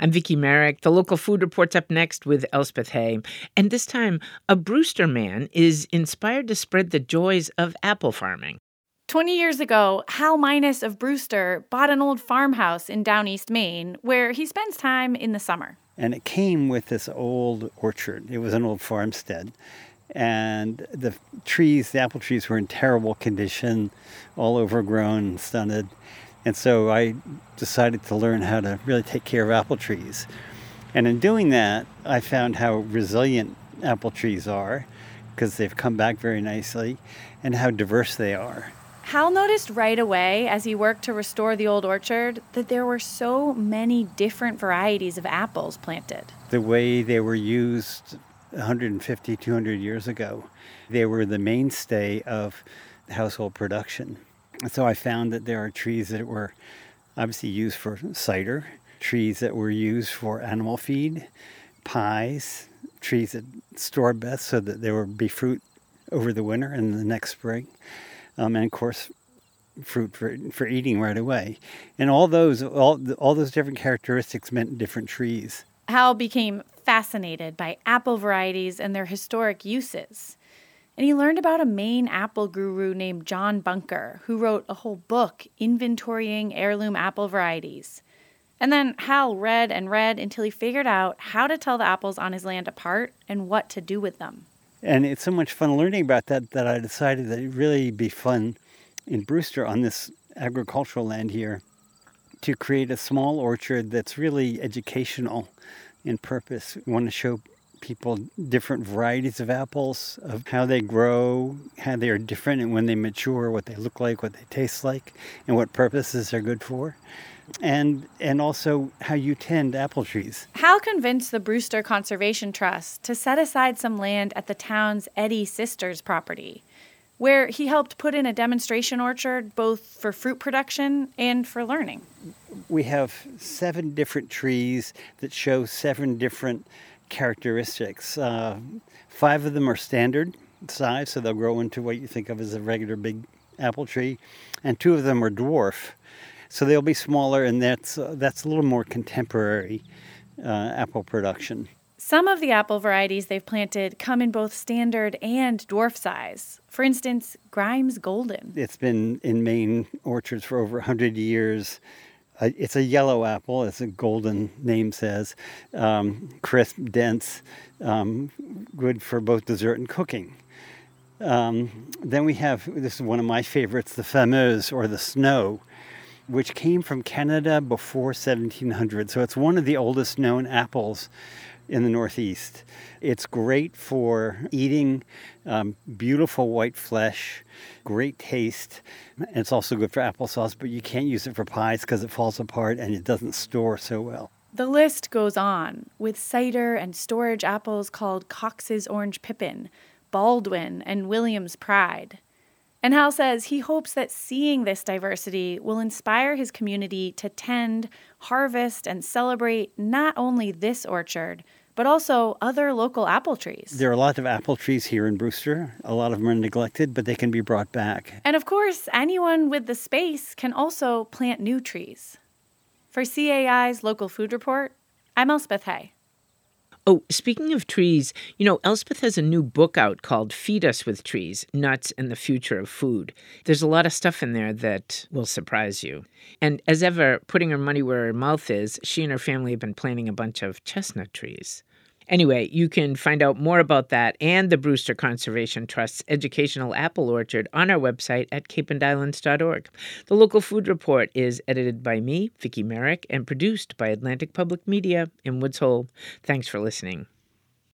I'm Vicki Merrick. The local food report's up next with Elspeth Hay. And this time, a Brewster man is inspired to spread the joys of apple farming. 20 years ago, Hal Minus of Brewster bought an old farmhouse in Down East Maine where he spends time in the summer. And it came with this old orchard. It was an old farmstead. And the apple trees were in terrible condition, all overgrown, stunted. And so I decided to learn how to really take care of apple trees. And in doing that, I found how resilient apple trees are, because they've come back very nicely, and how diverse they are. Hal noticed right away, as he worked to restore the old orchard, that there were so many different varieties of apples planted. The way they were used 150, 200 years ago, they were the mainstay of household production. And so I found that there are trees that were obviously used for cider, trees that were used for animal feed, pies, trees that store best so that there would be fruit over the winter and the next spring. And of course, fruit for eating right away. And all those different characteristics meant different trees. Hal became fascinated by apple varieties and their historic uses. And he learned about a Maine apple guru named John Bunker, who wrote a whole book inventorying heirloom apple varieties. And then Hal read and read until he figured out how to tell the apples on his land apart and what to do with them. And it's so much fun learning about that I decided that it'd really be fun in Brewster on this agricultural land here to create a small orchard that's really educational in purpose. We want to show people different varieties of apples, of how they grow, how they are different, and when they mature, what they look like, what they taste like, and what purposes they're good for. And also how you tend apple trees. Hal convinced the Brewster Conservation Trust to set aside some land at the town's Eddy Sisters property, where he helped put in a demonstration orchard both for fruit production and for learning. We have 7 different trees that show 7 different characteristics. 5 of them are standard size, so they'll grow into what you think of as a regular big apple tree, and 2 of them are dwarf. So they'll be smaller, and that's a little more contemporary apple production. Some of the apple varieties they've planted come in both standard and dwarf size. For instance, Grimes Golden. It's been in Maine orchards for over 100 years. It's a yellow apple, as the golden name says, crisp, dense, good for both dessert and cooking. Then we have, this is one of my favorites, the Fameuse, or the Snow, which came from Canada before 1700. So it's one of the oldest known apples in the Northeast. It's great for eating, beautiful white flesh, great taste. And it's also good for applesauce, but you can't use it for pies because it falls apart and it doesn't store so well. The list goes on, with cider and storage apples called Cox's Orange Pippin, Baldwin, and William's Pride. And Hal says he hopes that seeing this diversity will inspire his community to tend, harvest, and celebrate not only this orchard, but also other local apple trees. There are a lot of apple trees here in Brewster. A lot of them are neglected, but they can be brought back. And of course, anyone with the space can also plant new trees. For CAI's Local Food Report, I'm Elspeth Hay. Oh, speaking of trees, Elspeth has a new book out called Feed Us with Trees, Nuts and the Future of Food. There's a lot of stuff in there that will surprise you. And as ever, putting her money where her mouth is, she and her family have been planting a bunch of chestnut trees. Anyway, you can find out more about that and the Brewster Conservation Trust's educational apple orchard on our website at capeandislands.org. The Local Food Report is edited by me, Vicki Merrick, and produced by Atlantic Public Media in Woods Hole. Thanks for listening.